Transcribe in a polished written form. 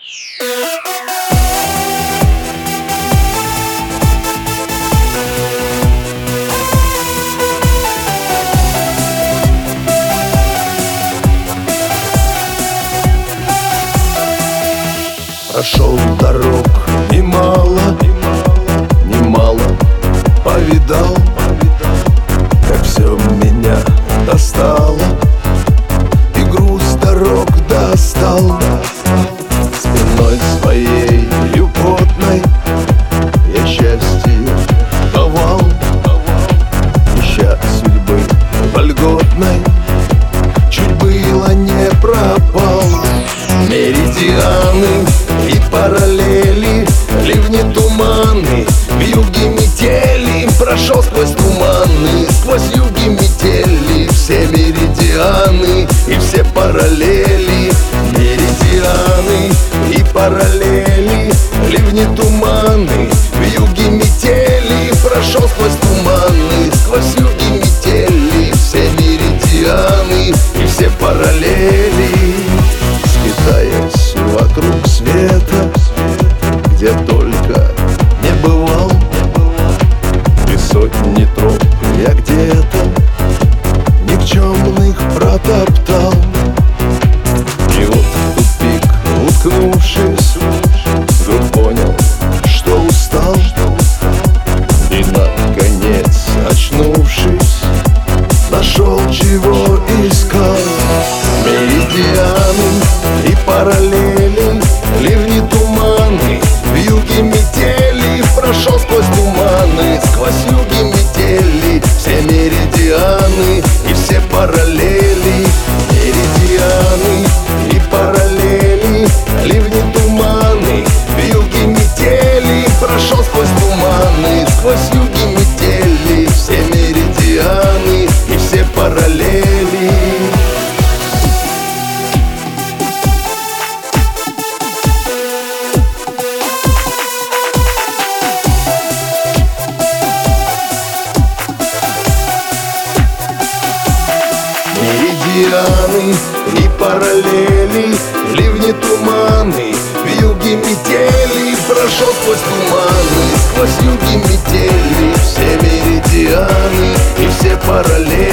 Прошел дорог немало, повидал, как все меня достало, и груз дорог достал. Спиной своей потной я счастье давал, ища судьбы вольготной, чуть было не пропал. Меридианы и параллели, ливни, туманы, вьюги, метели. Прошел сквозь туманы, сквозь юги, метели. Все меридианы и все параллели. Меридианы и параллели, ливни, туманы, вьюги, метели. Прошел сквозь туманы, сквозь юги, метели. Все меридианы и все параллели. Скитаясь вокруг света, где только не бывал, и сотни троп я где-то никчемных протоптал. И вот в тупик уткнувшись, вдруг понял, что устал, и наконец, очнувшись, нашел, чего искал. Меридианы и параллели, ливни, туманы, вьюги, метели. Прошел сквозь туманы, сквозь юги, метели. Все меридианы и все параллели. Меридианы и параллели, ливни, туманы, вьюги, метели. Прошел сквозь туманы, сквозь юги, метели. Все меридианы и все параллели. Меридианы и параллели, ливни, туманы, вьюги, метели. Прошел сквозь туманы, сквозь юги, метели. Все меридианы и все параллели.